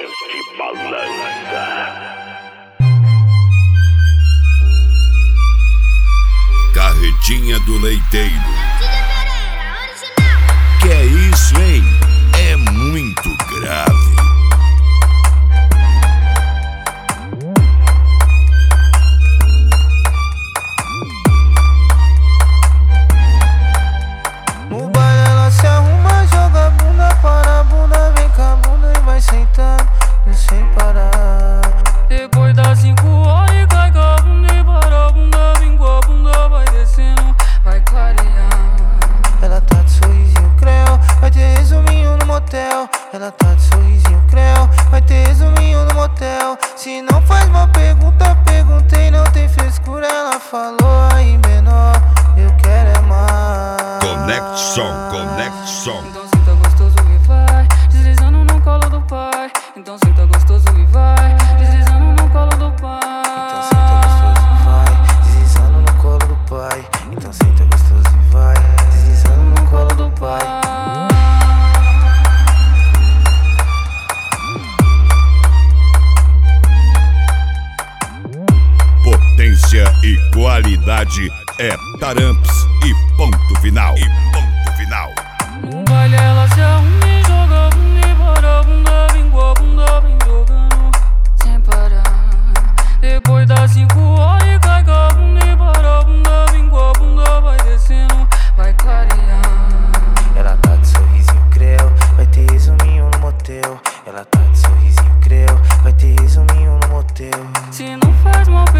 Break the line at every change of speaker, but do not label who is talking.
Podcast Balança.
Carretinha do leiteiro. Que é isso, hein? É muito grave.
No baile ela se arruma, joga a bunda para a bunda, vem com a bunda e vai sentando sem parar. Depois das 5 horas cai com a bunda e para a bunda, vem com a bunda, vai descendo, vai clareando. Ela tá de sorrisinho creu, vai ter resuminho no motel. Ela tá de sorrisinho creu, vai ter resuminho no motel. Se não faz uma pergunta, perguntei, não tem frescura. Ela falou aí menor, eu quero é mais.
Conexão.
Então senta gostoso e vai deslizando no colo do pai. Então senta gostoso e vai deslizando no colo do pai. Então senta gostoso e vai deslizando no colo do pai. Então senta gostoso e vai deslizando no colo do pai.
Potência e qualidade é Taramps e ponto final.
No baile ela se arruma e joga a bunda e para a bunda, vem com a bunda, vem jogando sem parar. Depois das 5 horas cai com a bunda e para a bunda, vem com a bunda, vai descendo, vai clareando. Ela tá de sorrisinho creu, vai ter resuminho no motel. Ela tá de sorrisinho creu, vai ter resuminho no motel. Se não faz uma